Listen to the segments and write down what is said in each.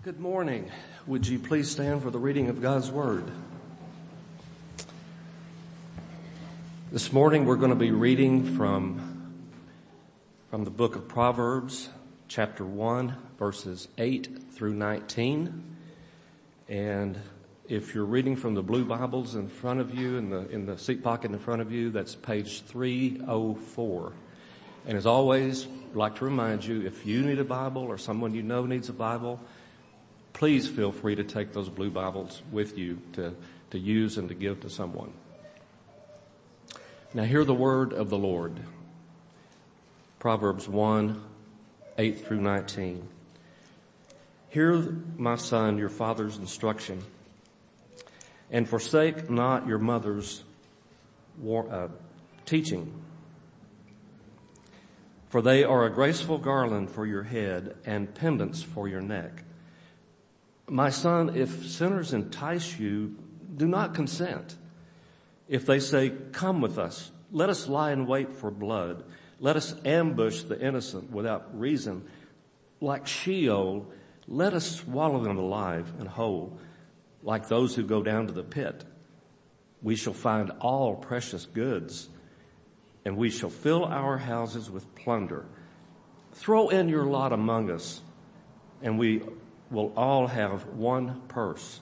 Good morning. Would you please stand for the reading of God's Word? This morning we're going to be reading from the book of Proverbs, chapter 1, verses 8 through 19. And if you're reading from the blue Bibles in front of you, in the seat pocket in front of you, that's page 304. And as always, I'd like to remind you, if you need a Bible or someone you know needs a Bible, please feel free to take those blue Bibles with you to use and to give to someone. Now hear the word of the Lord. Proverbs 1, 8 through 19. Hear, my son, your father's instruction, and forsake not your mother's teaching. For they are a graceful garland for your head and pendants for your neck. My son, if sinners entice you, do not consent. If they say, come with us, let us lie in wait for blood. Let us ambush the innocent without reason. Like Sheol, let us swallow them alive and whole. Like those who go down to the pit, we shall find all precious goods, and we shall fill our houses with plunder. Throw in your lot among us, and we will all have one purse.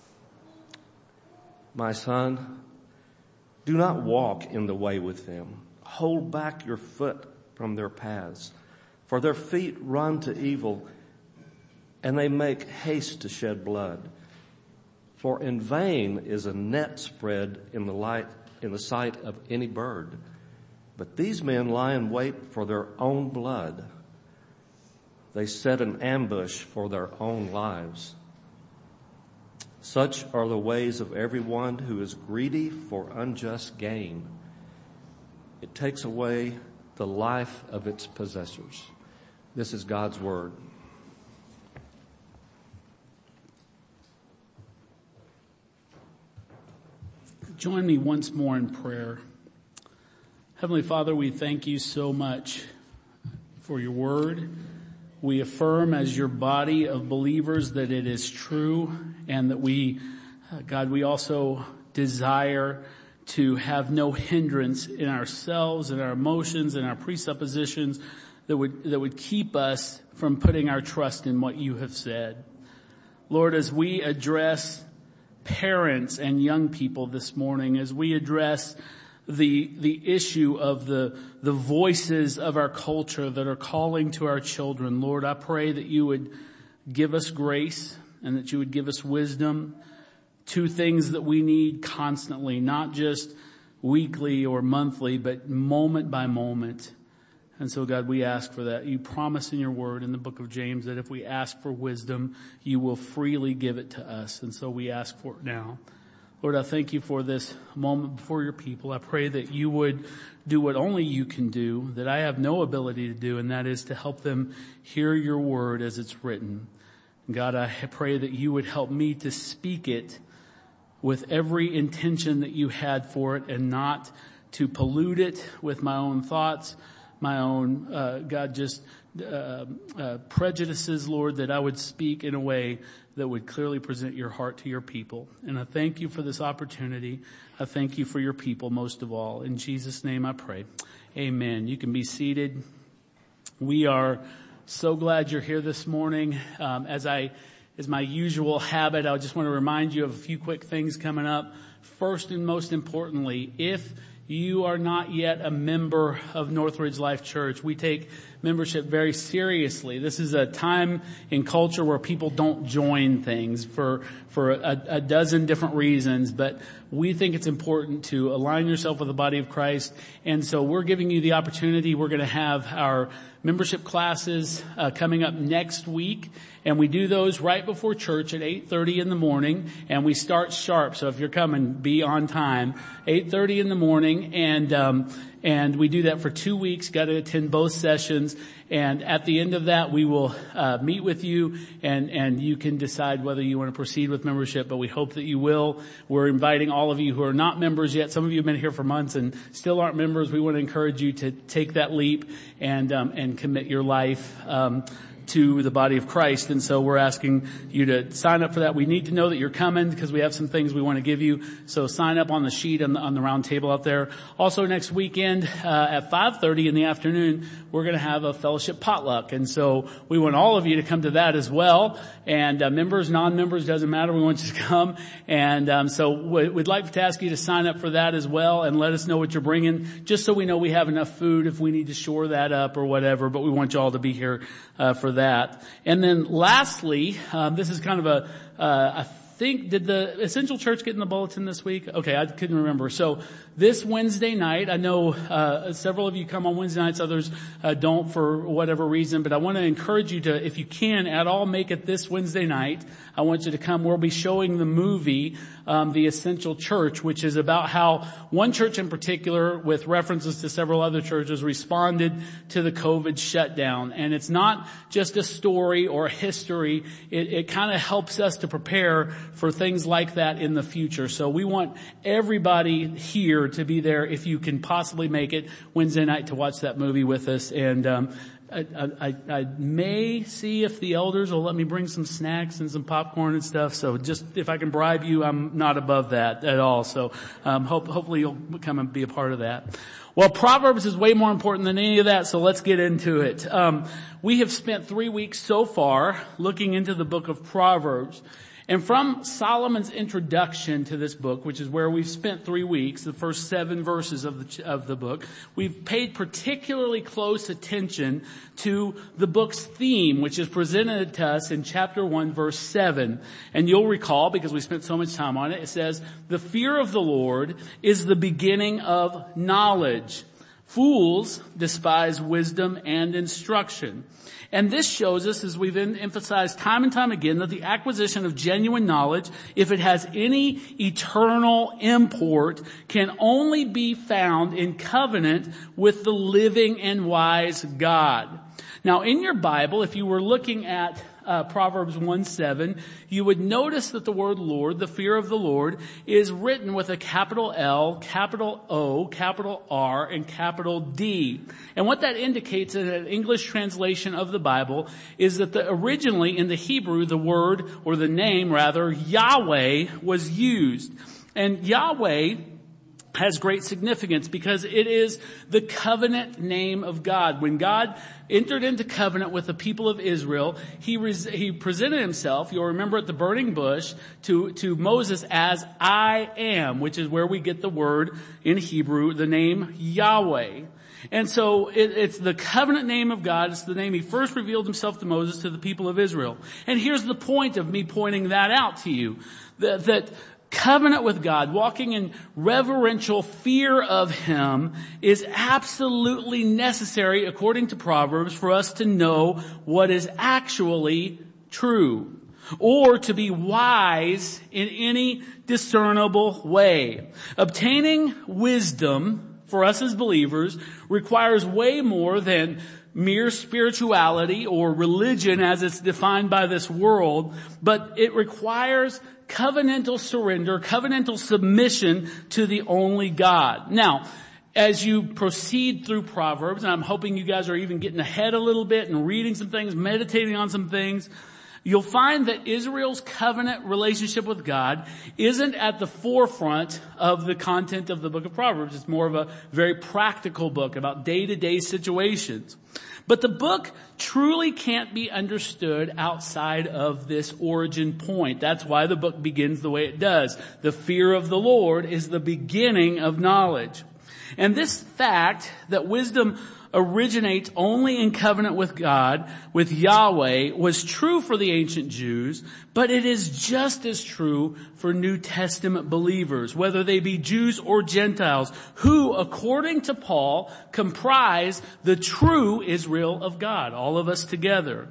My son, do not walk in the way with them. Hold back your foot from their paths, for their feet run to evil, and they make haste to shed blood. For in vain is a net spread in the sight of any bird, but these men lie in wait for their own blood. They set an ambush for their own lives. Such are the ways of everyone who is greedy for unjust gain. It takes away the life of its possessors. This is God's word. Join me once more in prayer. Heavenly Father, we thank you so much for your word. We affirm as your body of believers that it is true, and that we also desire to have no hindrance in ourselves and our emotions and our presuppositions that would keep us from putting our trust in what you have said. Lord, as we address parents and young people this morning, as we address the issue of the voices of our culture that are calling to our children, Lord, I pray that you would give us grace and that you would give us wisdom, two things that we need constantly, not just weekly or monthly, but moment by moment. And so, God, we ask for that. You promise in your word in the book of James that if we ask for wisdom, you will freely give it to us. And so we ask for it now. Lord, I thank you for this moment before your people. I pray that you would do what only you can do, that I have no ability to do, and that is to help them hear your word as it's written. God, I pray that you would help me to speak it with every intention that you had for it, and not to pollute it with my own thoughts, my own, prejudices, Lord, that I would speak in a way that would clearly present your heart to your people. And I thank you for this opportunity. I thank you for your people most of all. In Jesus' name I pray. Amen. You can be seated. We are so glad you're here this morning. As my usual habit, I just want to remind you of a few quick things coming up. First and most importantly, if you are not yet a member of Northridge Life Church, we take membership very seriously. This is a time in culture where people don't join things for a dozen different reasons, but we think it's important to align yourself with the body of Christ. And so we're giving you the opportunity. We're going to have our membership classes coming up next week, and we do those right before church at 8:30 in the morning, and we start sharp. So if you're coming, be on time. 8:30 in the morning, and we do that for 2 weeks. Got to attend both sessions, and at the end of that, we will meet with you, and you can decide whether you want to proceed with membership. But we hope that you will. We're inviting all of you who are not members yet. Some of you have been here for months and still aren't members. We want to encourage you to take that leap and commit your life to the body of Christ. And so we're asking you to sign up for that. We need to know that you're coming because we have some things we want to give you. So sign up on the sheet on the round table out there. Also next weekend, at 5:30 in the afternoon, we're going to have a fellowship potluck. And so we want all of you to come to that as well. And, members, non-members, doesn't matter. We want you to come. And, so we'd like to ask you to sign up for that as well and let us know what you're bringing, just so we know we have enough food if we need to shore that up or whatever. But we want you all to be here for that. And then lastly, this is kind of I think, did the Essential Church get in the bulletin this week? Okay, I couldn't remember. So this Wednesday night, I know several of you come on Wednesday nights, others don't for whatever reason, but I want to encourage you to, if you can at all, make it this Wednesday night. I want you to come. We'll be showing the movie, The Essential Church, which is about how one church in particular, with references to several other churches, responded to the COVID shutdown. And it's not just a story or a history. It kind of helps us to prepare for things like that in the future. So we want everybody here to be there if you can possibly make it Wednesday night to watch that movie with us. And I may see if the elders will let me bring some snacks and some popcorn and stuff. So just if I can bribe you, I'm not above that at all. So hopefully you'll come and be a part of that. Well, Proverbs is way more important than any of that, so let's get into it. We have spent 3 weeks so far looking into the book of Proverbs. And from Solomon's introduction to this book, which is where we've spent 3 weeks, the first 7 verses of the book, we've paid particularly close attention to the book's theme, which is presented to us in chapter 1, verse 7. And you'll recall, because we spent so much time on it, it says, "The fear of the Lord is the beginning of knowledge. Fools despise wisdom and instruction." And this shows us, as we've emphasized time and time again, that the acquisition of genuine knowledge, if it has any eternal import, can only be found in covenant with the living and wise God. Now, in your Bible, if you were looking at Proverbs 1:7, you would notice that the word Lord, the fear of the Lord, is written with a capital L, capital O, capital R, and capital D. And what that indicates in an English translation of the Bible is that originally in the Hebrew, the word, or the name rather, Yahweh was used. And Yahweh has great significance because it is the covenant name of God. When God entered into covenant with the people of Israel, he presented himself, you'll remember at the burning bush, to Moses as I am, which is where we get the word in Hebrew, the name Yahweh. And so it's the covenant name of God. It's the name he first revealed himself to Moses, to the people of Israel. And here's the point of me pointing that out to you, that covenant with God, walking in reverential fear of him, is absolutely necessary, according to Proverbs, for us to know what is actually true, or to be wise in any discernible way. Obtaining wisdom for us as believers requires way more than mere spirituality or religion as it's defined by this world, but it requires covenantal surrender, covenantal submission to the only God. Now, as you proceed through Proverbs, and I'm hoping you guys are even getting ahead a little bit and reading some things, meditating on some things, you'll find that Israel's covenant relationship with God isn't at the forefront of the content of the book of Proverbs. It's more of a very practical book about day-to-day situations. But the book truly can't be understood outside of this origin point. That's why the book begins the way it does. The fear of the Lord is the beginning of knowledge. And this fact that wisdom originates only in covenant with God, with Yahweh, was true for the ancient Jews, but it is just as true for New Testament believers, whether they be Jews or Gentiles, who, according to Paul, comprise the true Israel of God, all of us together.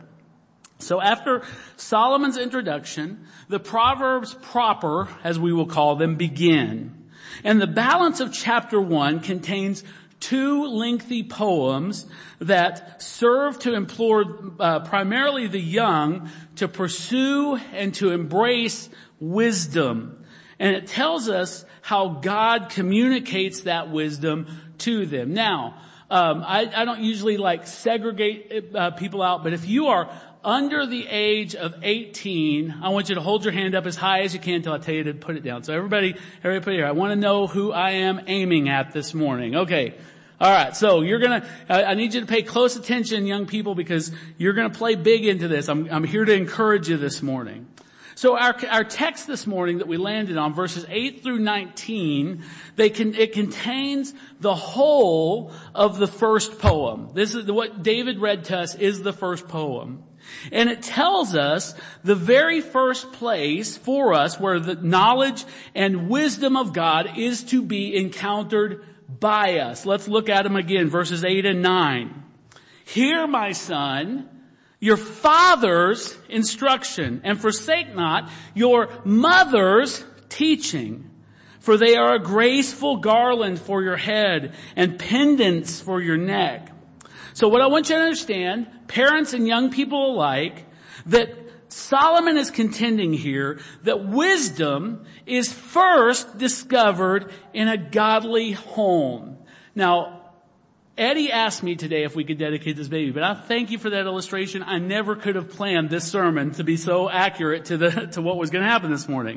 So after Solomon's introduction, the Proverbs proper, as we will call them, begin. And the balance of chapter 1 contains 2 lengthy poems that serve to implore primarily the young to pursue and to embrace wisdom. And it tells us how God communicates that wisdom to them. Now, I don't usually like segregate people out, but if you are under the age of 18, I want you to hold your hand up as high as you can until I tell you to put it down. So everybody put it here. I want to know who I am aiming at this morning. Okay. All right. So I need you to pay close attention, young people, because you're going to play big into this. I'm here to encourage you this morning. So our text this morning that we landed on, verses 8 through 19, it contains the whole of the first poem. This is what David read to us is the first poem. And it tells us the very first place for us where the knowledge and wisdom of God is to be encountered by us. Let's look at them again, verses 8 and 9. Hear, my son, your father's instruction, and forsake not your mother's teaching. For they are a graceful garland for your head and pendants for your neck. So what I want you to understand, parents and young people alike, that Solomon is contending here that wisdom is first discovered in a godly home. Now, Eddie asked me today if we could dedicate this baby, but I thank you for that illustration. I never could have planned this sermon to be so accurate to what was going to happen this morning.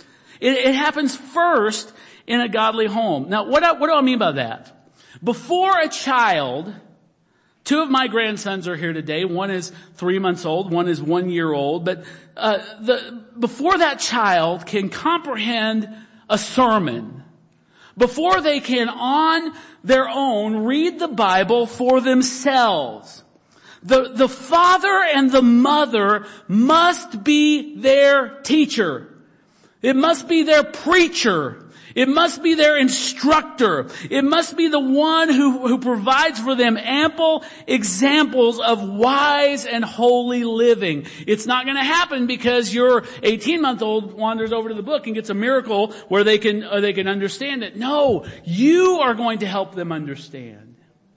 It happens first in a godly home. Now, what do I mean by that? Before a child, two of my grandsons are here today. One is 3 months old. One is 1 year old. But before that child can comprehend a sermon, before they can on their own read the Bible for themselves, the father and the mother must be their teacher. It must be their preacher. It must be their instructor. It must be the one who provides for them ample examples of wise and holy living. It's not going to happen because your 18-month-old wanders over to the book and gets a miracle where they can understand it. No, you are going to help them understand.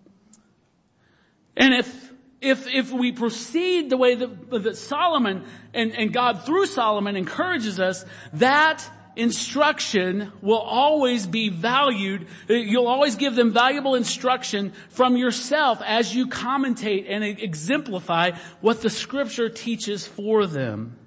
And if we proceed the way that Solomon and God through Solomon encourages us, that instruction will always be valued. You'll always give them valuable instruction from yourself as you commentate and exemplify what the scripture teaches for them.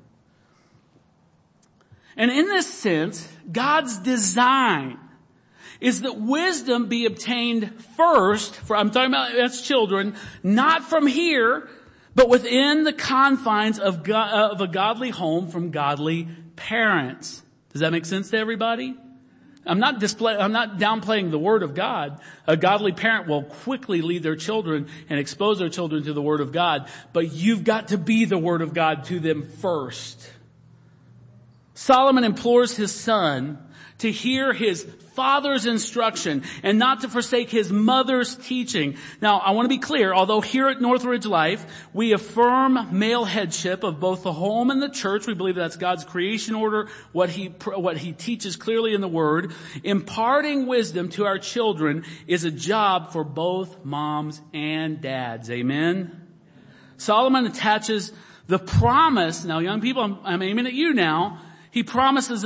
And in this sense, God's design is that wisdom be obtained first, I'm talking about as children, not from here, but within the confines of a godly home from godly parents. Does that make sense to everybody? I'm not downplaying the Word of God. A godly parent will quickly lead their children and expose their children to the Word of God, but you've got to be the Word of God to them first. Solomon implores his son to hear his father's instruction and not to forsake his mother's teaching. Now, I want to be clear, although here at Northridge Life, we affirm male headship of both the home and the church. We believe that's God's creation order, what he teaches clearly in the Word. Imparting wisdom to our children is a job for both moms and dads. Amen? Solomon attaches the promise, now young people, I'm aiming at you now. He attaches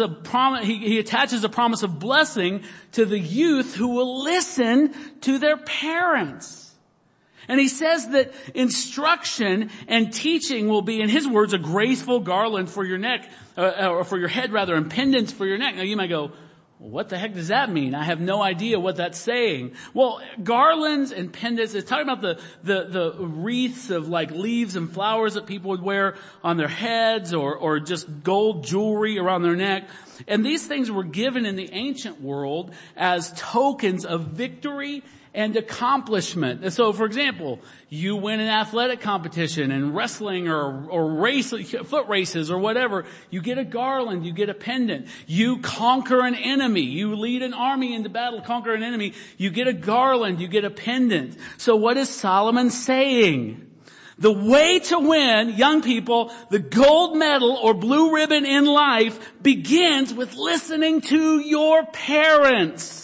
a promise of blessing to the youth who will listen to their parents. And he says that instruction and teaching will be, in his words, a graceful garland for your neck, or for your head rather, and pendants for your neck. Now you might go, what the heck does that mean? I have no idea what that's saying. Well, garlands and pendants, it's talking about the wreaths of like leaves and flowers that people would wear on their heads or just gold jewelry around their neck. And these things were given in the ancient world as tokens of victory and accomplishment. And so, for example, you win an athletic competition in wrestling or foot races or whatever, you get a garland, you get a pendant. You conquer an enemy. You lead an army into battle, conquer an enemy. You get a garland, you get a pendant. So what is Solomon saying? The way to win, young people, the gold medal or blue ribbon in life begins with listening to your parents.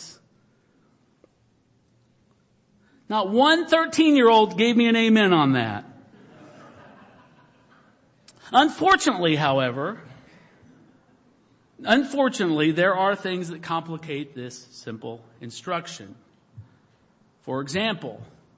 Not one 13-year-old gave me an amen on that. Unfortunately, however, there are things that complicate this simple instruction. For example,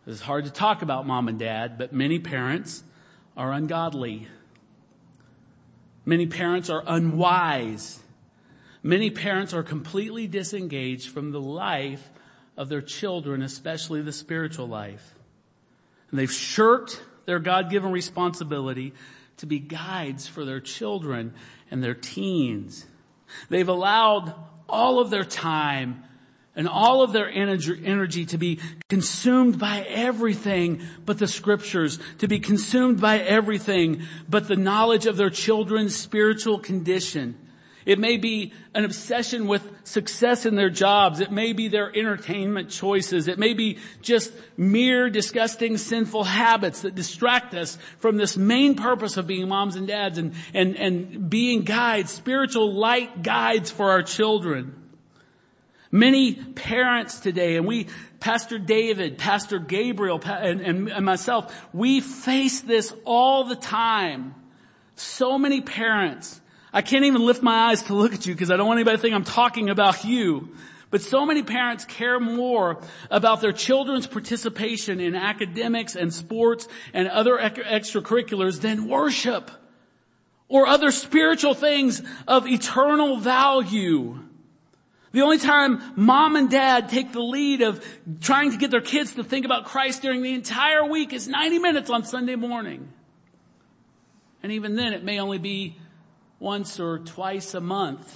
It's hard to talk about mom and dad, but many parents are ungodly. Many parents are unwise. Many parents are completely disengaged from the life of their children, especially the spiritual life. And they've shirked their God-given responsibility to be guides for their children and their teens. They've allowed all of their time and all of their energy to be consumed by everything but the scriptures, to be consumed by everything but the knowledge of their children's spiritual condition. It may be an obsession with success in their jobs. It may be their entertainment choices. It may be just mere disgusting sinful habits that distract us from this main purpose of being moms and dads and being guides, spiritual light guides for our children. Many parents today, and we, Pastor David, Pastor Gabriel, and myself, we face this all the time. So many parents. I can't even lift my eyes to look at you because I don't want anybody to think I'm talking about you. But so many parents care more about their children's participation in academics and sports and other extracurriculars than worship or other spiritual things of eternal value. The only time mom and dad take the lead of trying to get their kids to think about Christ during the entire week is 90 minutes on Sunday morning. And even then it may only be once or twice a month.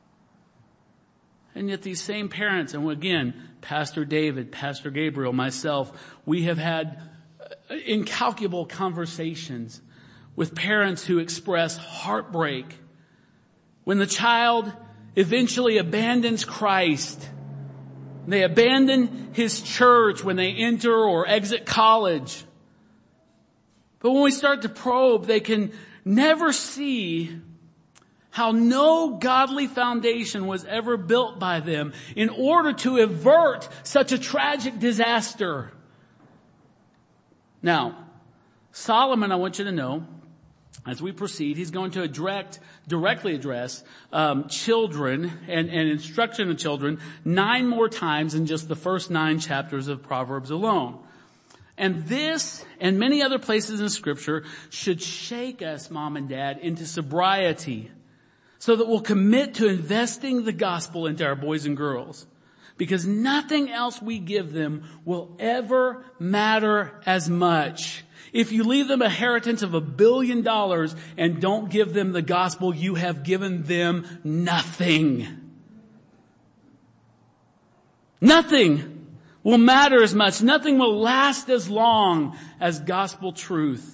And yet these same parents, and again, Pastor David, Pastor Gabriel, myself, we have had incalculable conversations with parents who express heartbreak when the child eventually abandons Christ. They abandon his church when they enter or exit college. But when we start to probe, they can never see how no godly foundation was ever built by them in order to avert such a tragic disaster. Now, Solomon, I want you to know, as we proceed, he's going to directly address children and instruction of children 9 more times in just the first 9 chapters of Proverbs alone. And this and many other places in Scripture should shake us, mom and dad, into sobriety so that we'll commit to investing the gospel into our boys and girls. Because nothing else we give them will ever matter as much. If you leave them a inheritance of $1 billion and don't give them the gospel, you have given them nothing. Nothing will matter as much. Nothing will last as long as gospel truth.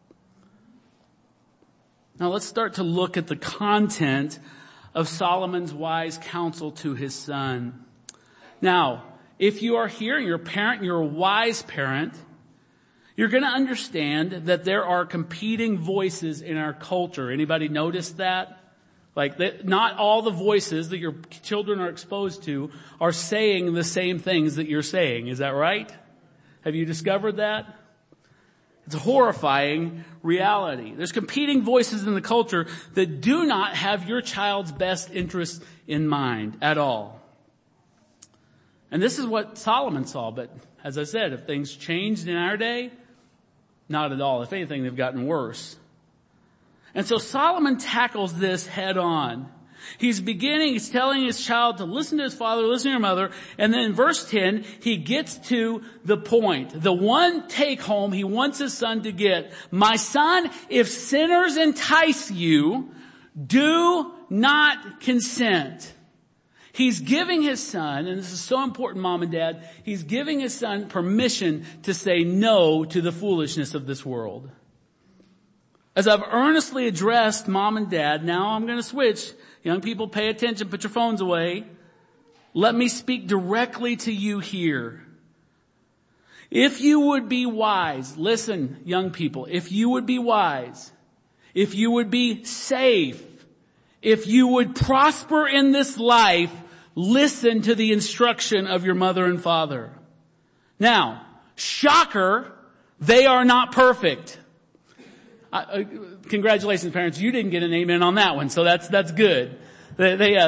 Now let's start to look at the content of Solomon's wise counsel to his son. Now, if you are here and you're a parent, you're a wise parent, you're going to understand that there are competing voices in our culture. Anybody notice that? Not all the voices that your children are exposed to are saying the same things that you're saying. Is that right? Have you discovered that? It's a horrifying reality. There's competing voices in the culture that do not have your child's best interest in mind at all. And this is what Solomon saw, but as I said, have things changed in our day? Not at all. If anything, they've gotten worse. And so Solomon tackles this head on. He's telling his child to listen to his father, listen to your mother, and then in verse 10, he gets to the point. The one take home he wants his son to get. My son, if sinners entice you, do not consent. He's giving his son, and this is so important, mom and dad, he's giving his son permission to say no to the foolishness of this world. As I've earnestly addressed mom and dad, now I'm going to switch. Young people, pay attention, put your phones away. Let me speak directly to you here. If you would be wise, listen, young people, if you would be wise, if you would be safe, if you would prosper in this life, listen to the instruction of your mother and father. Now, shocker, they are not perfect. Congratulations, parents. You didn't get an amen on that one, so that's good.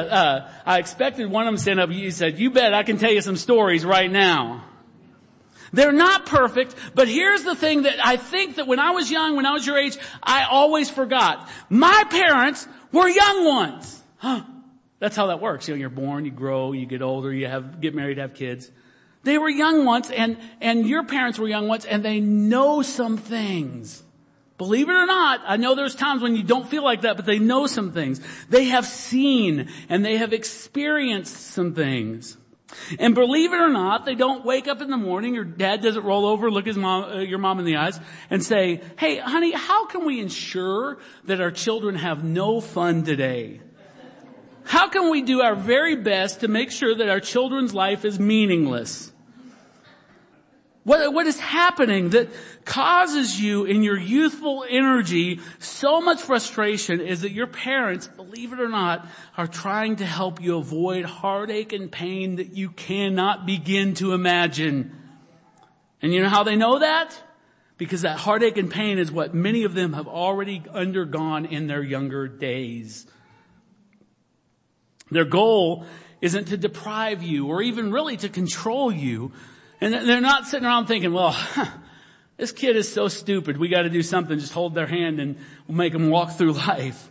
I expected one of them to stand up. He said, "You bet I can tell you some stories right now." They're not perfect, but here's the thing that I think that when I was young, when I was your age, I always forgot. My parents were young ones. That's how that works. You're born, you grow, you get older, get married, have kids. They were young ones, and your parents were young ones, and they know some things. Believe it or not, I know there's times when you don't feel like that, but they know some things. They have seen and they have experienced some things. And believe it or not, they don't wake up in the morning, your dad doesn't roll over, look your mom in the eyes and say, hey, honey, how can we ensure that our children have no fun today? How can we do our very best to make sure that our children's life is meaningless? What is happening that causes you in your youthful energy so much frustration is that your parents, believe it or not, are trying to help you avoid heartache and pain that you cannot begin to imagine. And you know how they know that? Because that heartache and pain is what many of them have already undergone in their younger days. Their goal isn't to deprive you or even really to control you. And they're not sitting around thinking, well, this kid is so stupid. We got to do something. Just hold their hand and we'll make them walk through life.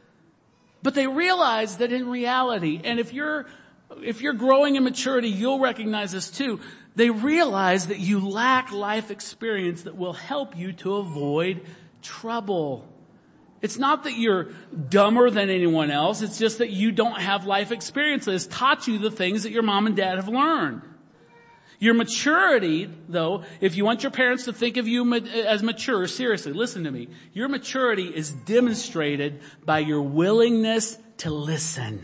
But they realize that in reality, and if you're growing in maturity, you'll recognize this too. They realize that you lack life experience that will help you to avoid trouble. It's not that you're dumber than anyone else. It's just that you don't have life experience that has taught you the things that your mom and dad have learned. Your maturity, though, if you want your parents to think of you as mature, seriously, listen to me. Your maturity is demonstrated by your willingness to listen.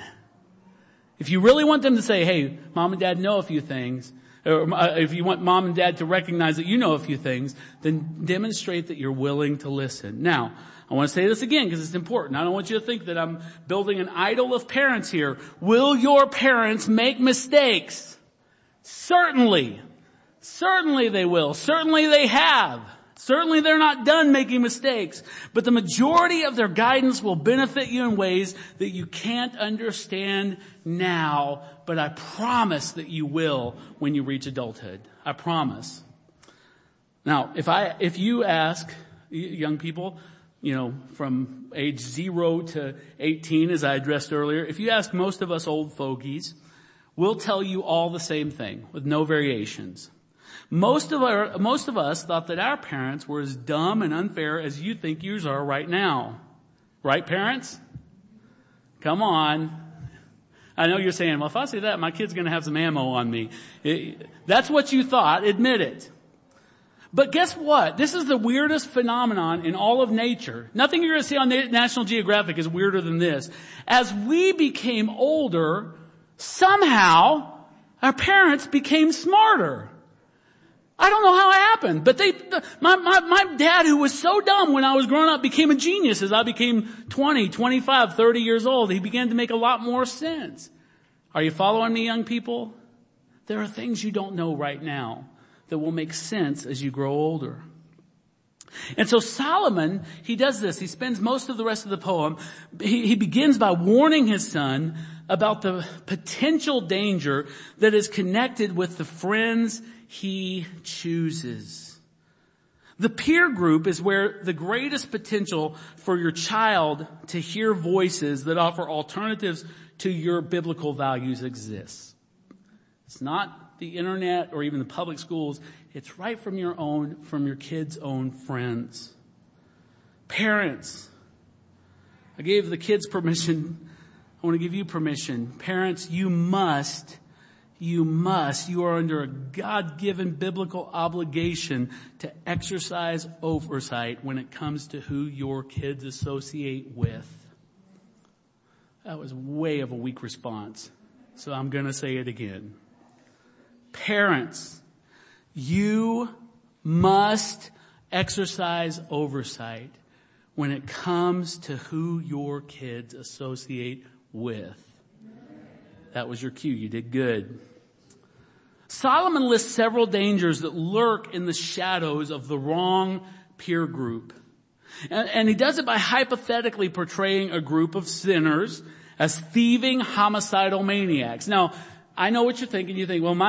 If you really want them to say, hey, mom and dad know a few things, or if you want mom and dad to recognize that you know a few things, then demonstrate that you're willing to listen. Now, I want to say this again because it's important. I don't want you to think that I'm building an idol of parents here. Will your parents make mistakes? Certainly. Certainly they will. Certainly they have. Certainly they're not done making mistakes. But the majority of their guidance will benefit you in ways that you can't understand now, but I promise that you will when you reach adulthood. I promise. Now, if you ask young people, from age 0 to 18, as I addressed earlier, if you ask most of us old fogies, we'll tell you all the same thing with no variations. Most of us thought that our parents were as dumb and unfair as you think yours are right now. Right, parents? Come on. I know you're saying, well, if I say that, my kid's going to have some ammo on me. That's what you thought. Admit it. But guess what? This is the weirdest phenomenon in all of nature. Nothing you're going to see on National Geographic is weirder than this. As we became older, somehow our parents became smarter. I don't know how it happened, but my dad, who was so dumb when I was growing up, became a genius as I became 20, 25, 30 years old. He began to make a lot more sense. Are you following me, young people? There are things you don't know right now that will make sense as you grow older. And so Solomon, he does this. He spends most of the rest of the poem. He begins by warning his son about the potential danger that is connected with the friends he chooses. The peer group is where the greatest potential for your child to hear voices that offer alternatives to your biblical values exists. It's not the internet or even the public schools. It's right from your kids' own friends. Parents, I gave the kids permission. I want to give you permission. Parents, you are under a God-given biblical obligation to exercise oversight when it comes to who your kids associate with. That was way of a weak response, so I'm going to say it again. Parents, you must exercise oversight when it comes to who your kids associate with. That was your cue. You did good. Solomon lists several dangers that lurk in the shadows of the wrong peer group. And he does it by hypothetically portraying a group of sinners as thieving, homicidal maniacs. Now, I know what you're thinking. You think, well, my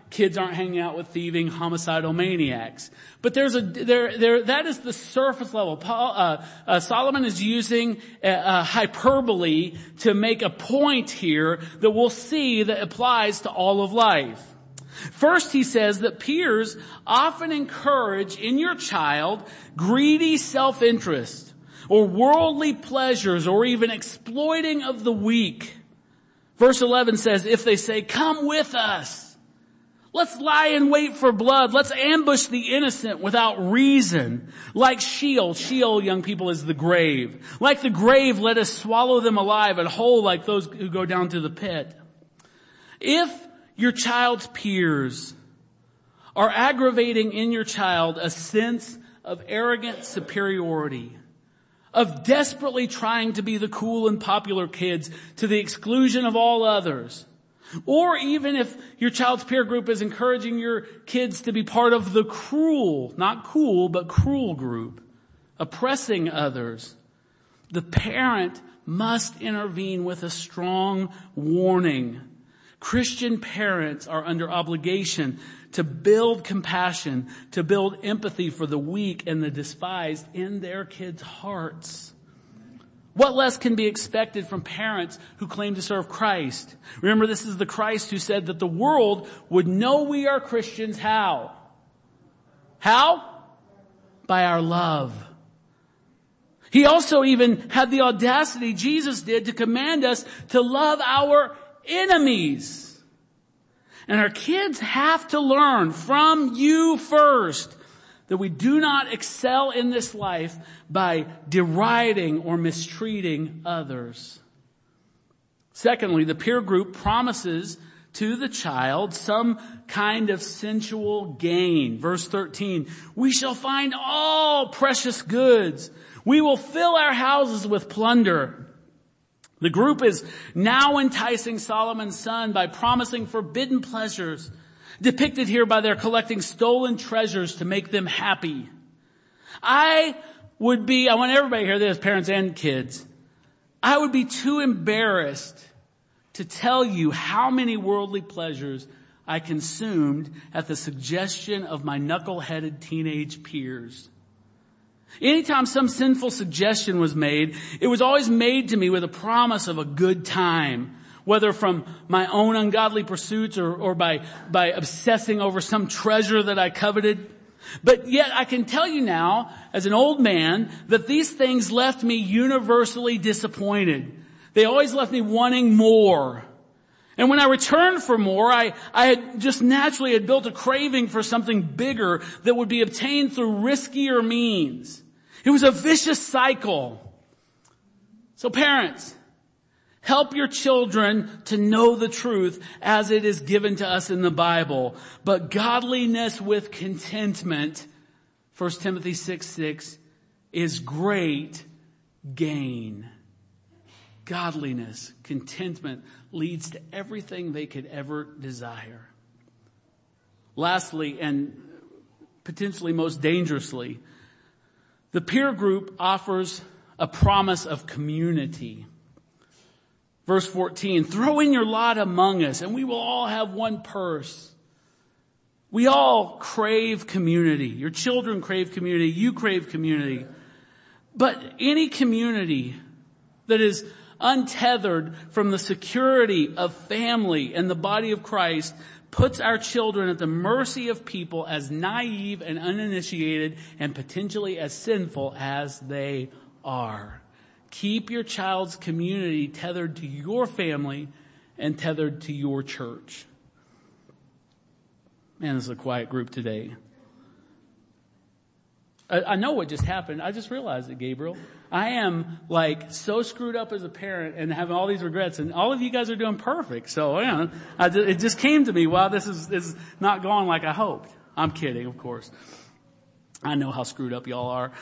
kids aren't hanging out with thieving, homicidal maniacs. But that is the surface level. Solomon is using hyperbole to make a point here that we'll see that applies to all of life. First, he says that peers often encourage in your child greedy self-interest or worldly pleasures or even exploiting of the weak. Verse 11 says, if they say, come with us, let's lie in wait for blood, let's ambush the innocent without reason. Like Sheol, young people, is the grave. Like the grave, let us swallow them alive and whole like those who go down to the pit. If your child's peers are aggravating in your child a sense of arrogant superiority, of desperately trying to be the cool and popular kids to the exclusion of all others, or even if your child's peer group is encouraging your kids to be part of the cruel, not cool, but cruel group, oppressing others, the parent must intervene with a strong warning. Christian parents are under obligation to build compassion, to build empathy for the weak and the despised in their kids' hearts. What less can be expected from parents who claim to serve Christ? Remember, this is the Christ who said that the world would know we are Christians. How? How? By our love. He also even had the audacity, Jesus did, to command us to love our enemies. And our kids have to learn from you first that we do not excel in this life by deriding or mistreating others. Secondly, the peer group promises to the child some kind of sensual gain. Verse 13, we shall find all precious goods. We will fill our houses with plunder. The group is now enticing Solomon's son by promising forbidden pleasures, depicted here by their collecting stolen treasures to make them happy. I want everybody to hear this, parents and kids. I would be too embarrassed to tell you how many worldly pleasures I consumed at the suggestion of my knuckle-headed teenage peers. Anytime some sinful suggestion was made, it was always made to me with a promise of a good time, whether from my own ungodly pursuits or by obsessing over some treasure that I coveted. But yet I can tell you now, as an old man, that these things left me universally disappointed. They always left me wanting more. And when I returned for more, I had just naturally had built a craving for something bigger that would be obtained through riskier means. It was a vicious cycle. So parents, help your children to know the truth as it is given to us in the Bible. But godliness with contentment, 1 Timothy 6:6, is great gain. Godliness, contentment leads to everything they could ever desire. Lastly, and potentially most dangerously, the peer group offers a promise of community. Verse 14, throw in your lot among us and we will all have one purse. We all crave community. Your children crave community. You crave community. But any community that is untethered from the security of family and the body of Christ puts our children at the mercy of people as naive and uninitiated and potentially as sinful as they are. Keep your child's community tethered to your family and tethered to your church. Man, this is a quiet group today. I know what just happened. I just realized it, Gabriel. I am so screwed up as a parent and having all these regrets, and all of you guys are doing perfect. So it just came to me, wow, this is not going like I hoped. I'm kidding, of course. I know how screwed up y'all are.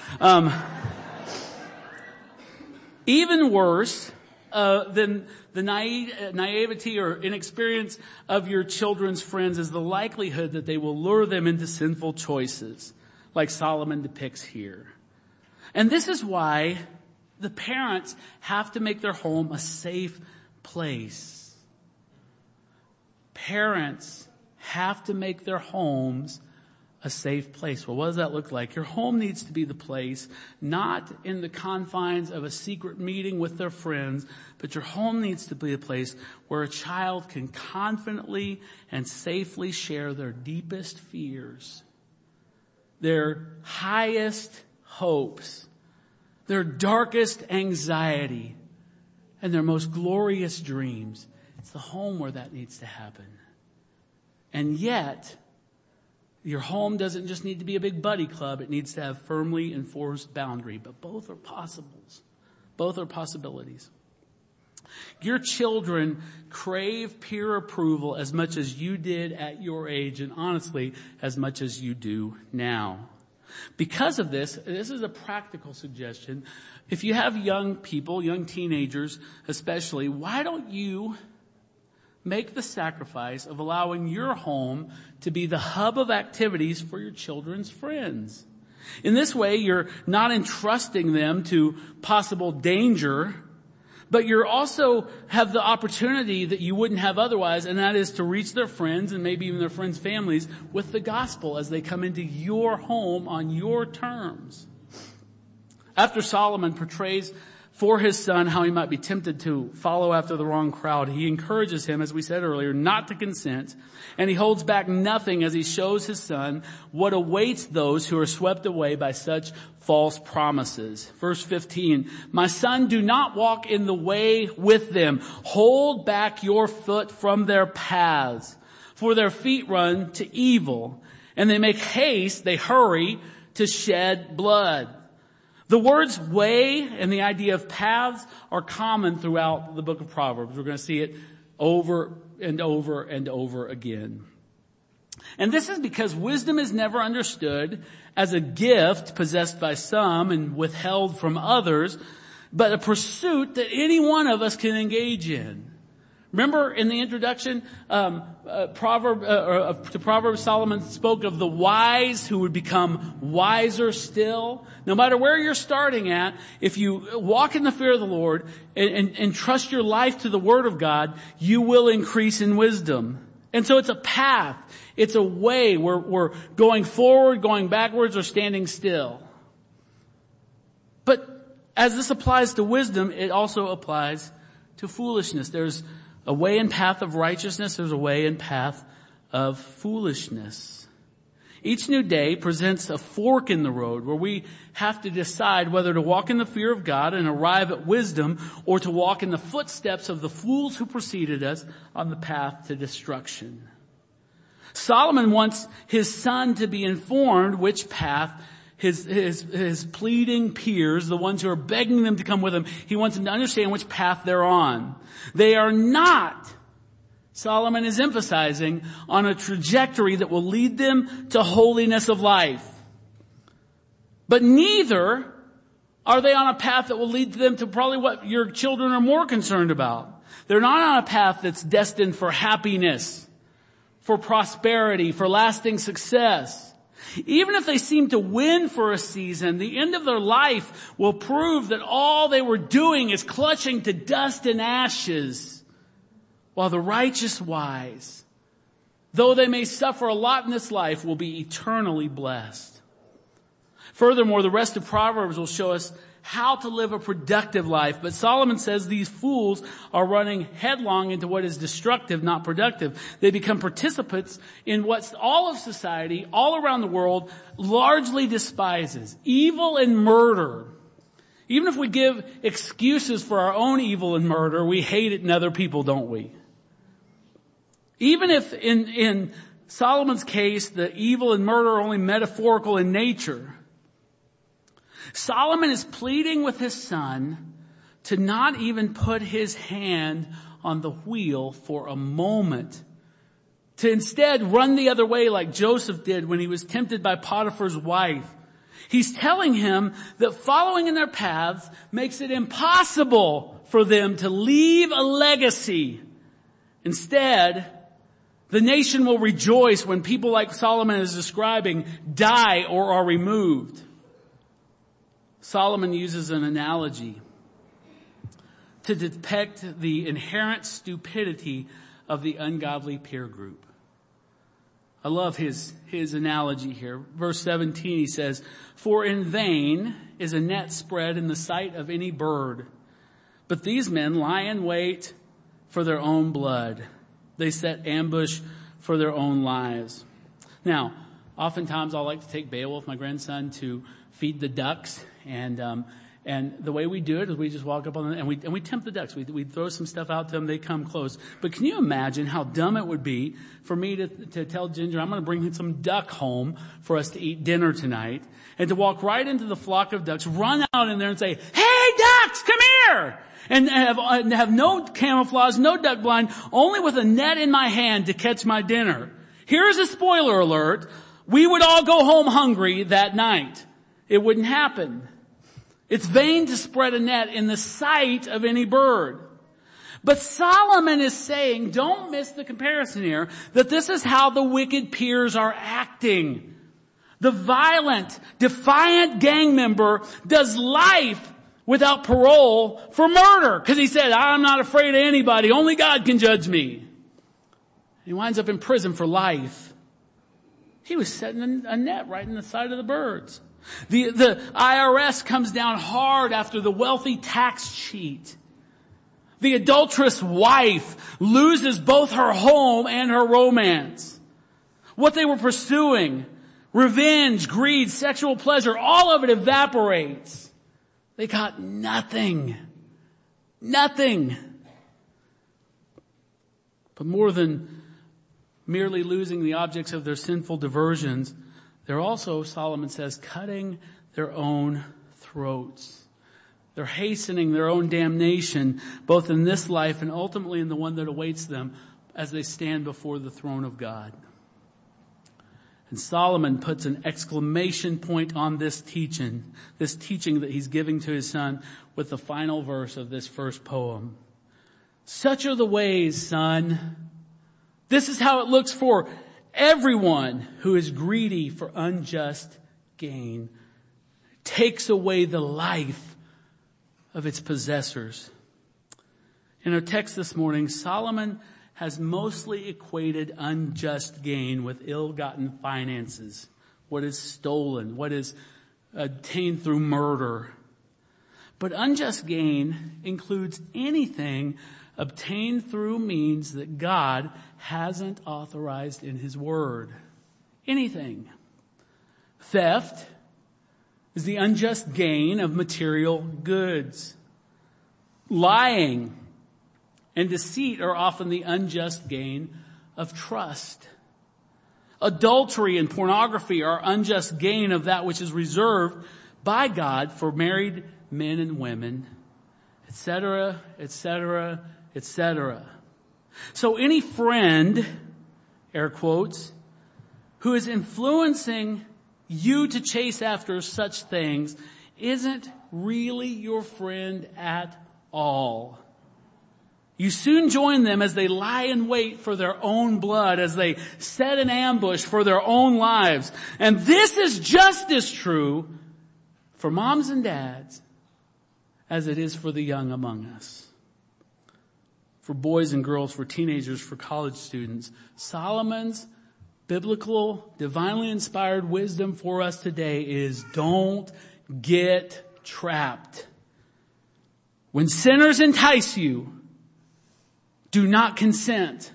Even worse than the naivety or inexperience of your children's friends is the likelihood that they will lure them into sinful choices, like Solomon depicts here. And this is why the parents have to make their home a safe place. Parents have to make their homes a safe place. Well, what does that look like? Your home needs to be the place, not in the confines of a secret meeting with their friends, but your home needs to be a place where a child can confidently and safely share their deepest fears, their highest hopes, their darkest anxiety, and their most glorious dreams. It's the home where that needs to happen. And yet, your home doesn't just need to be a big buddy club. It needs to have firmly enforced boundary. But both are possibles. Both are possibilities. Your children crave peer approval as much as you did at your age, and honestly, as much as you do now. Because of this is a practical suggestion. If you have young people, young teenagers especially, why don't you make the sacrifice of allowing your home to be the hub of activities for your children's friends? In this way, you're not entrusting them to possible danger, but you're also have the opportunity that you wouldn't have otherwise, and that is to reach their friends and maybe even their friends' families with the gospel as they come into your home on your terms. After Solomon portrays for his son how he might be tempted to follow after the wrong crowd, he encourages him, as we said earlier, not to consent, and he holds back nothing as he shows his son what awaits those who are swept away by such false promises. Verse 15, my son, do not walk in the way with them. Hold back your foot from their paths, for their feet run to evil, and they make haste, they hurry to shed blood. The words way and the idea of paths are common throughout the book of Proverbs. We're going to see it over and over and over again. And this is because wisdom is never understood as a gift possessed by some and withheld from others, but a pursuit that any one of us can engage in. Remember in the introduction, to Proverbs, Solomon spoke of the wise who would become wiser still. No matter where you're starting at, if you walk in the fear of the Lord and trust your life to the Word of God, you will increase in wisdom. And so it's a path. It's a way where we're going forward, going backwards, or standing still. But as this applies to wisdom, it also applies to foolishness. There's a way and path of righteousness. There's a way and path of foolishness. Each new day presents a fork in the road where we have to decide whether to walk in the fear of God and arrive at wisdom, or to walk in the footsteps of the fools who preceded us on the path to destruction. Solomon wants his son to be informed which path his pleading peers, the ones who are begging them to come with him, he wants them to understand which path they're on. They are not, Solomon is emphasizing, on a trajectory that will lead them to holiness of life. But neither are they on a path that will lead them to probably what your children are more concerned about. They're not on a path that's destined for happiness, for prosperity, for lasting success. Even if they seem to win for a season, the end of their life will prove that all they were doing is clutching to dust and ashes, while the righteous wise, though they may suffer a lot in this life, will be eternally blessed. Furthermore, the rest of Proverbs will show us how to live a productive life. But Solomon says these fools are running headlong into what is destructive, not productive. They become participants in what all of society, all around the world, largely despises. Evil and murder. Even if we give excuses for our own evil and murder, we hate it in other people, don't we? Even if in Solomon's case, the evil and murder are only metaphorical in nature, Solomon is pleading with his son to not even put his hand on the wheel for a moment, to instead run the other way like Joseph did when he was tempted by Potiphar's wife. He's telling him that following in their paths makes it impossible for them to leave a legacy. Instead, the nation will rejoice when people like Solomon is describing die or are removed. Solomon uses an analogy to depict the inherent stupidity of the ungodly peer group. I love his analogy here. Verse 17, he says, "For in vain is a net spread in the sight of any bird, but these men lie in wait for their own blood. They set ambush for their own lives." Now, oftentimes I like to take Beowulf, my grandson, to feed the ducks, and the way we do it is we just walk up on them and we tempt the ducks. We throw some stuff out to them, they come close. But can you imagine how dumb it would be for me to tell Ginger, I'm going to bring some duck home for us to eat dinner tonight, and to walk right into the flock of ducks, run out in there and say, "Hey ducks, come here!" And have no camouflage, no duck blind, only with a net in my hand to catch my dinner. Here's a spoiler alert. We would all go home hungry that night. It wouldn't happen. It's vain to spread a net in the sight of any bird. But Solomon is saying, don't miss the comparison here, that this is how the wicked peers are acting. The violent, defiant gang member does life without parole for murder. Because he said, I'm not afraid of anybody. Only God can judge me. He winds up in prison for life. He was setting a net right in the sight of the birds. The IRS comes down hard after the wealthy tax cheat. The adulterous wife loses both her home and her romance. What they were pursuing, revenge, greed, sexual pleasure, all of it evaporates. They got nothing. Nothing. But more than merely losing the objects of their sinful diversions, they're also, Solomon says, cutting their own throats. They're hastening their own damnation, both in this life and ultimately in the one that awaits them as they stand before the throne of God. And Solomon puts an exclamation point on this teaching that he's giving to his son with the final verse of this first poem. Such are the ways, son. This is how it looks for everyone who is greedy for unjust gain. Takes away the life of its possessors. In our text this morning, Solomon has mostly equated unjust gain with ill-gotten finances. What is stolen, what is obtained through murder. But unjust gain includes anything obtained through means that God hasn't authorized in His Word. Anything. Theft is the unjust gain of material goods. Lying and deceit are often the unjust gain of trust. Adultery and pornography are unjust gain of that which is reserved by God for married men and women, etc., etc., etc. So any friend, air quotes, who is influencing you to chase after such things isn't really your friend at all. You soon join them as they lie in wait for their own blood, as they set an ambush for their own lives. And this is just as true for moms and dads as it is for the young among us. For boys and girls, for teenagers, for college students. Solomon's biblical, divinely inspired wisdom for us today is don't get trapped. When sinners entice you, do not consent.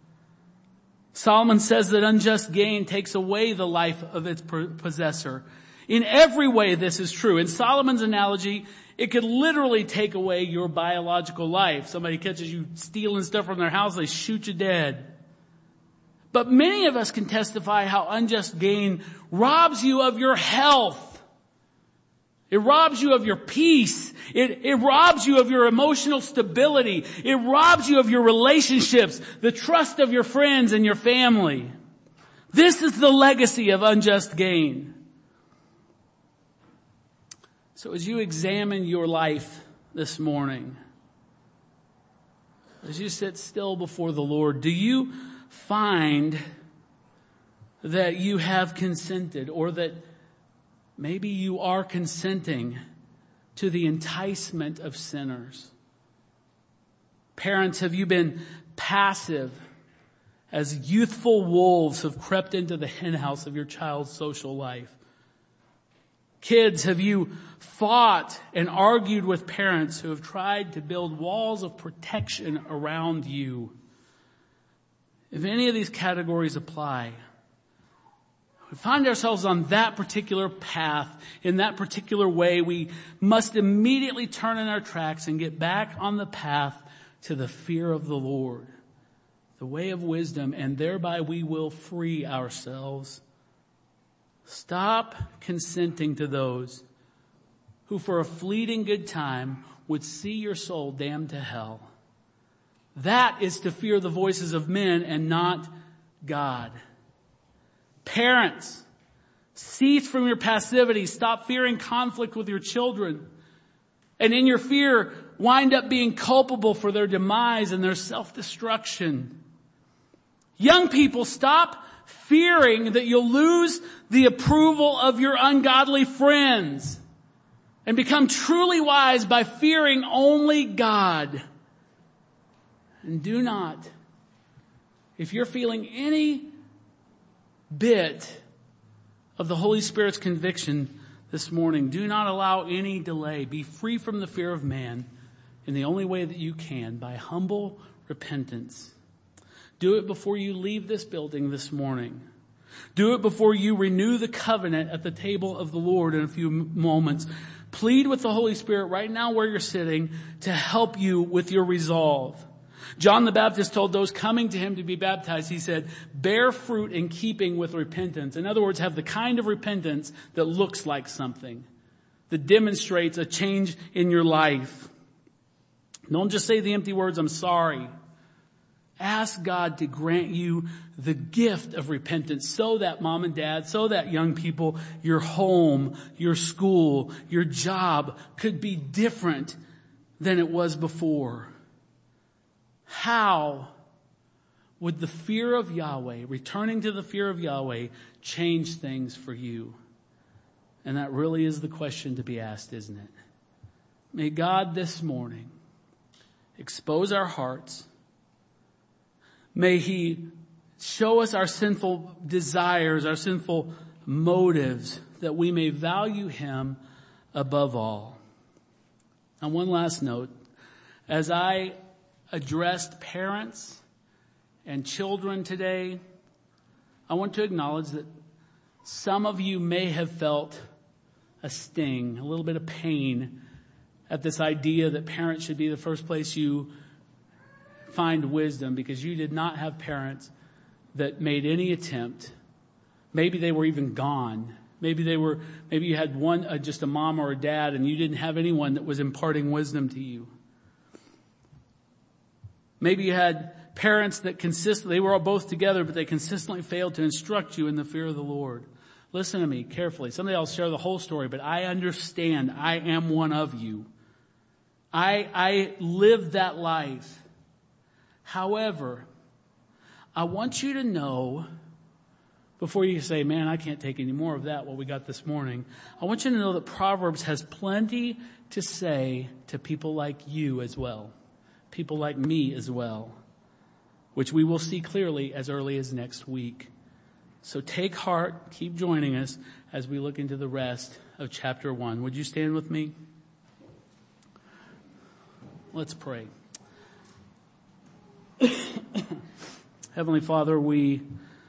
Solomon says that unjust gain takes away the life of its possessor. In every way this is true. In Solomon's analogy, it could literally take away your biological life. Somebody catches you stealing stuff from their house, they shoot you dead. But many of us can testify how unjust gain robs you of your health. It robs you of your peace. It robs you of your emotional stability. It robs you of your relationships, the trust of your friends and your family. This is the legacy of unjust gain. So as you examine your life this morning, as you sit still before the Lord, do you find that you have consented, or that maybe you are consenting to the enticement of sinners? Parents, have you been passive as youthful wolves have crept into the henhouse of your child's social life? Kids, have you fought and argued with parents who have tried to build walls of protection around you? If any of these categories apply, we find ourselves on that particular path, in that particular way, we must immediately turn in our tracks and get back on the path to the fear of the Lord, the way of wisdom, and thereby we will free ourselves. Stop consenting to those who for a fleeting good time would see your soul damned to hell. That is to fear the voices of men and not God. Parents, cease from your passivity. Stop fearing conflict with your children. And in your fear, wind up being culpable for their demise and their self-destruction. Young people, stop fearing that you'll lose the approval of your ungodly friends and become truly wise by fearing only God. And do not, if you're feeling any bit of the Holy Spirit's conviction this morning, do not allow any delay. Be free from the fear of man in the only way that you can, by humble repentance. Do it before you leave this building this morning. Do it before you renew the covenant at the table of the Lord in a few moments. Plead with the Holy Spirit right now where you're sitting to help you with your resolve. John the Baptist told those coming to him to be baptized, he said, bear fruit in keeping with repentance. In other words, have the kind of repentance that looks like something, that demonstrates a change in your life. Don't just say the empty words, I'm sorry. Ask God to grant you the gift of repentance so that mom and dad, so that young people, your home, your school, your job could be different than it was before. How would the fear of Yahweh, returning to the fear of Yahweh, change things for you? And that really is the question to be asked, isn't it? May God this morning expose our hearts. May He show us our sinful desires, our sinful motives, that we may value Him above all. And one last note. As I addressed parents and children today, I want to acknowledge that some of you may have felt a sting, a little bit of pain at this idea that parents should be the first place you find wisdom, because you did not have parents that made any attempt. Maybe they were even gone. Maybe you had one, just a mom or a dad, and you didn't have anyone that was imparting wisdom to you. Maybe you had parents that they were all both together, but they consistently failed to instruct you in the fear of the Lord. Listen to me carefully. Someday I'll share the whole story, but I understand I am one of you. I lived that life. However, I want you to know, before you say, man, I can't take any more of that, what we got this morning, I want you to know that Proverbs has plenty to say to people like you as well. People like me as well, which we will see clearly as early as next week. So take heart, keep joining us as we look into the rest of chapter 1. Would you stand with me? Let's pray. Heavenly Father, we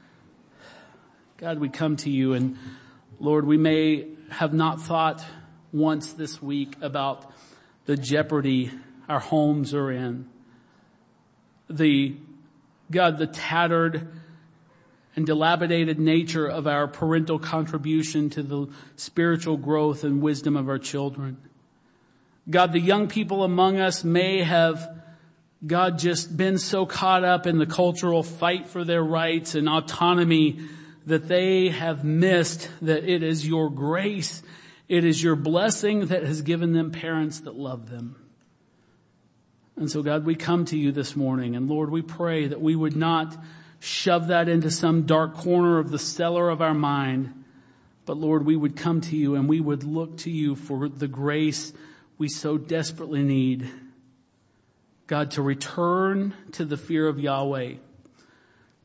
come to you, and Lord, we may have not thought once this week about the jeopardy our homes are in. The tattered and dilapidated nature of our parental contribution to the spiritual growth and wisdom of our children. God, the young people among us may have, God, just been so caught up in the cultural fight for their rights and autonomy that they have missed that it is your grace, it is your blessing that has given them parents that love them. And so, God, we come to you this morning, and Lord, we pray that we would not shove that into some dark corner of the cellar of our mind, but Lord, we would come to you and we would look to you for the grace we so desperately need. God, to return to the fear of Yahweh,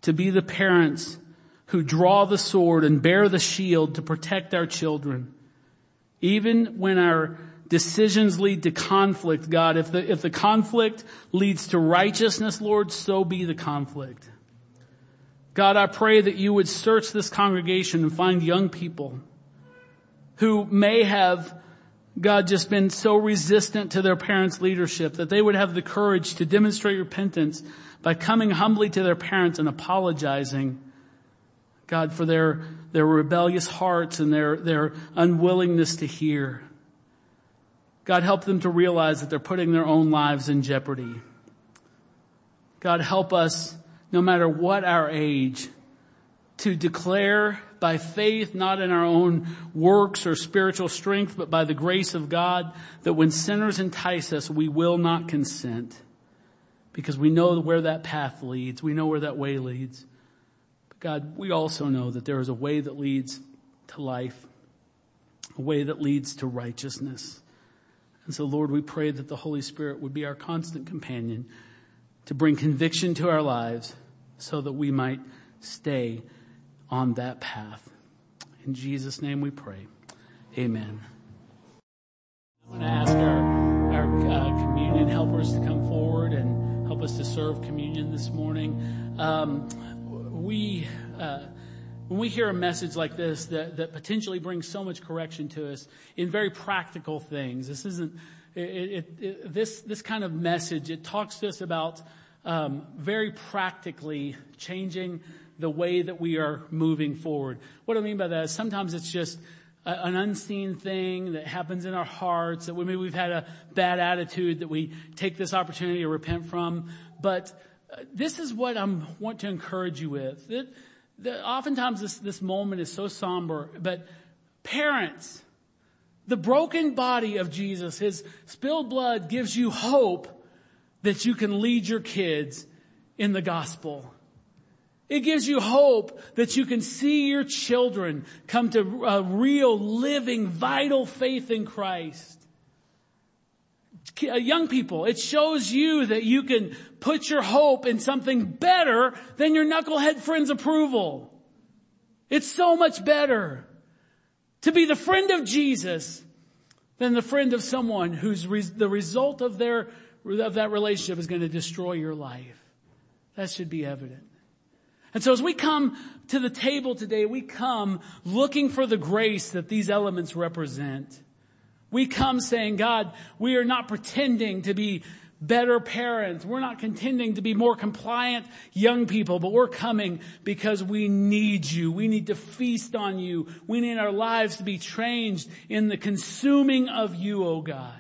to be the parents who draw the sword and bear the shield to protect our children. Even when our decisions lead to conflict, God, if the conflict leads to righteousness, Lord, so be the conflict. God, I pray that you would search this congregation and find young people who may have, God, just been so resistant to their parents' leadership that they would have the courage to demonstrate repentance by coming humbly to their parents and apologizing, God, for their rebellious hearts and their unwillingness to hear. God, help them to realize that they're putting their own lives in jeopardy. God, help us, no matter what our age, to declare by faith, not in our own works or spiritual strength, but by the grace of God, that when sinners entice us, we will not consent. Because we know where that path leads. We know where that way leads. But God, we also know that there is a way that leads to life, a way that leads to righteousness. And so, Lord, we pray that the Holy Spirit would be our constant companion to bring conviction to our lives so that we might stay on that path. In Jesus' name we pray. Amen. I'm going to ask our communion helpers to come forward and help us to serve communion this morning. When we hear a message like this that potentially brings so much correction to us in very practical things, this isn't this kind of message. It talks to us about very practically changing the way that we are moving forward. What I mean by that is sometimes it's just an unseen thing that happens in our hearts, that maybe we've had a bad attitude that we take this opportunity to repent from. But this is what I want to encourage you with. Oftentimes this moment is so somber, but parents, the broken body of Jesus, his spilled blood gives you hope that you can lead your kids in the gospel. It gives you hope that you can see your children come to a real, living, vital faith in Christ. Young people, it shows you that you can put your hope in something better than your knucklehead friend's approval. It's so much better to be the friend of Jesus than the friend of someone whose the result of that relationship is going to destroy your life. That should be evident. And so as we come to the table today, we come looking for the grace that these elements represent. We come saying, God, we are not pretending to be better parents. We're not contending to be more compliant young people, but we're coming because we need you. We need to feast on you. We need our lives to be changed in the consuming of you, oh God.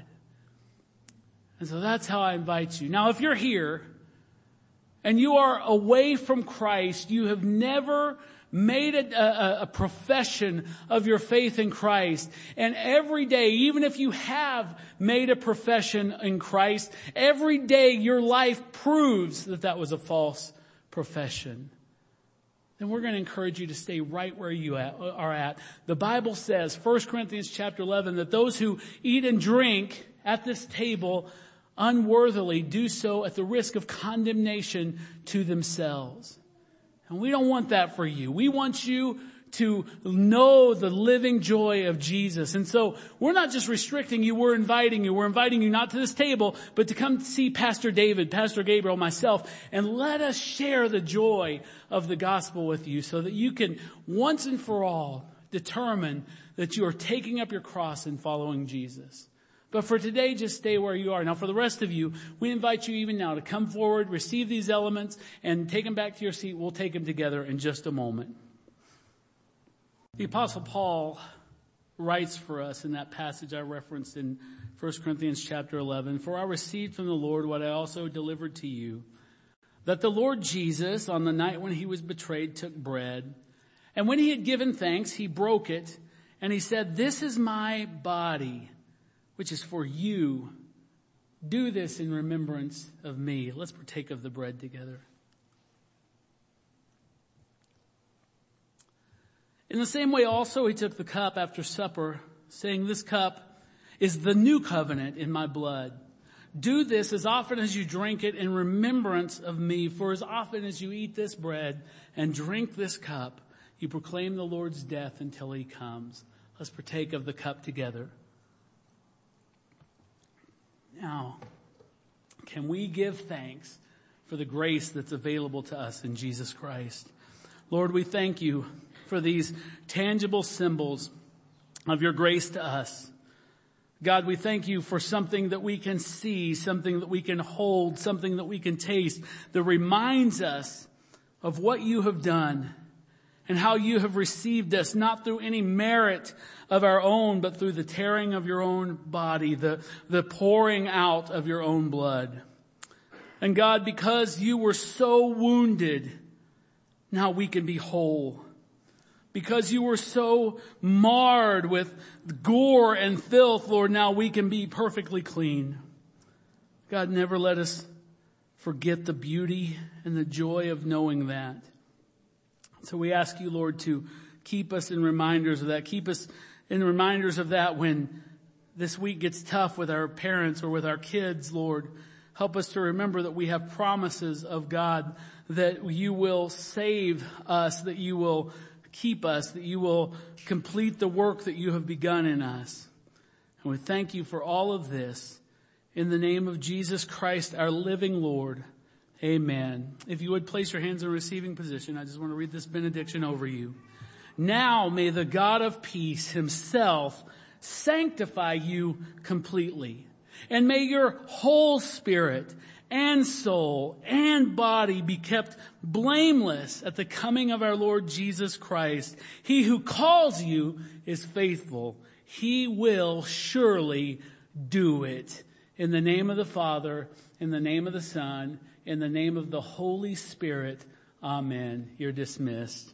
And so that's how I invite you. Now, if you're here and you are away from Christ, you have never made a profession of your faith in Christ. And every day, even if you have made a profession in Christ, every day your life proves that was a false profession. Then we're going to encourage you to stay right where you are at. The Bible says, 1 Corinthians chapter 11, that those who eat and drink at this table unworthily do so at the risk of condemnation to themselves. And we don't want that for you. We want you to know the living joy of Jesus. And so we're not just restricting you, we're inviting you. We're inviting you not to this table, but to come see Pastor David, Pastor Gabriel, myself, and let us share the joy of the gospel with you so that you can once and for all determine that you are taking up your cross and following Jesus. But for today, just stay where you are. Now, for the rest of you, we invite you even now to come forward, receive these elements, and take them back to your seat. We'll take them together in just a moment. The Apostle Paul writes for us in that passage I referenced in 1 Corinthians chapter 11, "For I received from the Lord what I also delivered to you, that the Lord Jesus, on the night when he was betrayed, took bread. And when he had given thanks, he broke it, and he said, 'This is my body, which is for you. Do this in remembrance of me.'" Let's partake of the bread together. In the same way also he took the cup after supper, saying, "This cup is the new covenant in my blood. Do this as often as you drink it in remembrance of me. For as often as you eat this bread and drink this cup, you proclaim the Lord's death until he comes. Let's partake of the cup together. Now, can we give thanks for the grace that's available to us in Jesus Christ? Lord, we thank you for these tangible symbols of your grace to us. God, we thank you for something that we can see, something that we can hold, something that we can taste, that reminds us of what you have done and how you have received us, not through any merit of our own, but through the tearing of your own body, the pouring out of your own blood. And God, because you were so wounded, now we can be whole. Because you were so marred with gore and filth, Lord, now we can be perfectly clean. God, never let us forget the beauty and the joy of knowing that. So we ask you, Lord, to keep us in reminders of that. Keep us in reminders of that when this week gets tough with our parents or with our kids, Lord. Help us to remember that we have promises of God, that you will save us, that you will keep us, that you will complete the work that you have begun in us. And we thank you for all of this in the name of Jesus Christ, our living Lord. Amen. If you would place your hands in a receiving position, I just want to read this benediction over you. Now may the God of peace himself sanctify you completely, and may your whole spirit and soul and body be kept blameless at the coming of our Lord Jesus Christ. He who calls you is faithful. He will surely do it. In the name of the Father, in the name of the Son, in the name of the Holy Spirit. Amen. You're dismissed.